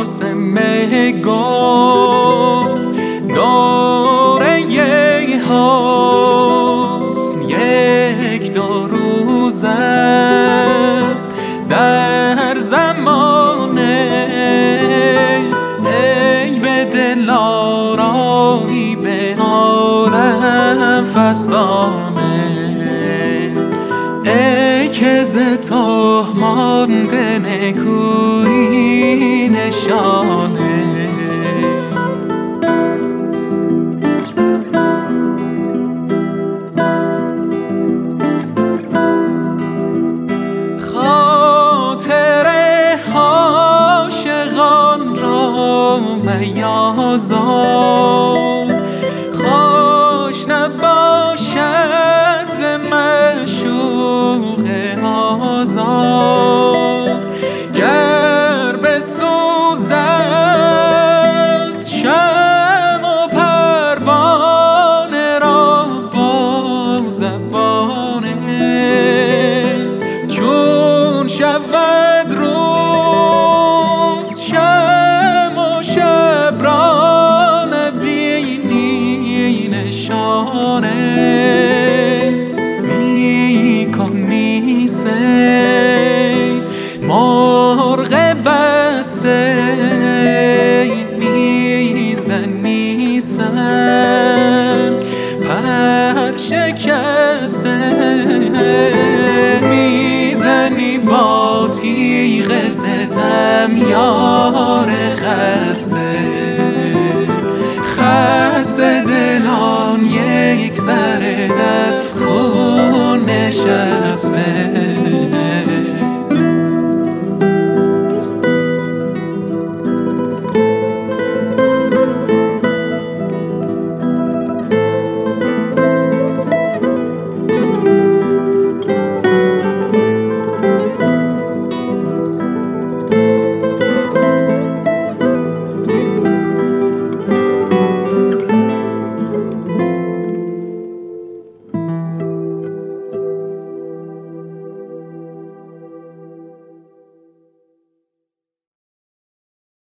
مراسم گل دوره حسن یک دو روز است در زمانه. ای به دل آرایی به عالم فسانه، ای که ز تو مانده نکویی نشانه. خاطر عاشقان را میازار، خوش نباشد ز معشوق آزار. گر بسوزد شمع و پروانه را با زبانه، چون شود روز شمع و شب را نبینی نشانه. میکنی صید مرغ بسته، میزنی سر پر شکسته، میزنی با تیغ ستم یا